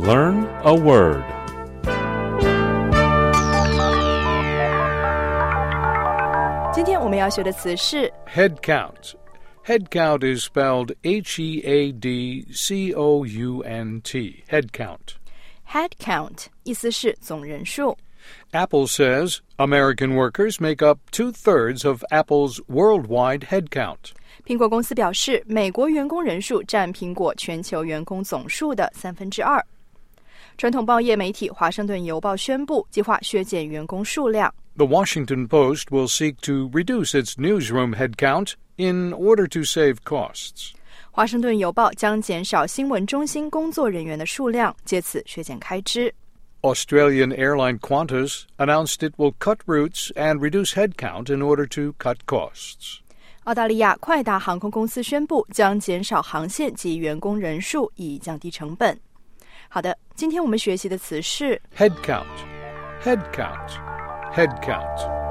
Learn a word. 今天我们要学的词是 Head count. Head count is spelled H-E-A-D-C-O-U-N-T. Head count. head count 意思是总人数。 Apple says American workers make up 2/3 of Apple's worldwide head count. 苹果公司表示，美国员工人数占苹果全球员工总数的2/3。传统报业媒体《华盛顿邮报》宣布，计划削减员工数量。 The Washington Post will seek to reduce its newsroom head count in order to save costs. 华盛顿邮报将减少新闻中心工作人员的数量，借此削减开支。 Australian airline Qantas announced it will cut routes and reduce head count in order to cut costs. 澳大利亚快达航空公司宣布将减少航线及员工人数，以降低成本。好的，今天我们学习的词是 Head count. Head count. Head count.